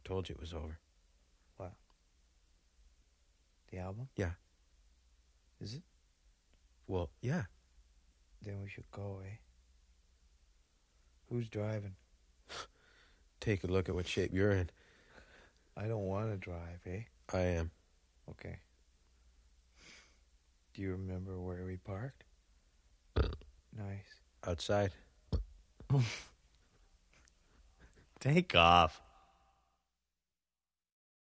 told you it was over. What? The album? Yeah. Is it? Well, yeah. Then we should go, eh? Who's driving? Take a look at what shape you're in. I don't want to drive, eh? I am. Okay. Do you remember where we parked? Nice. Outside. Take off.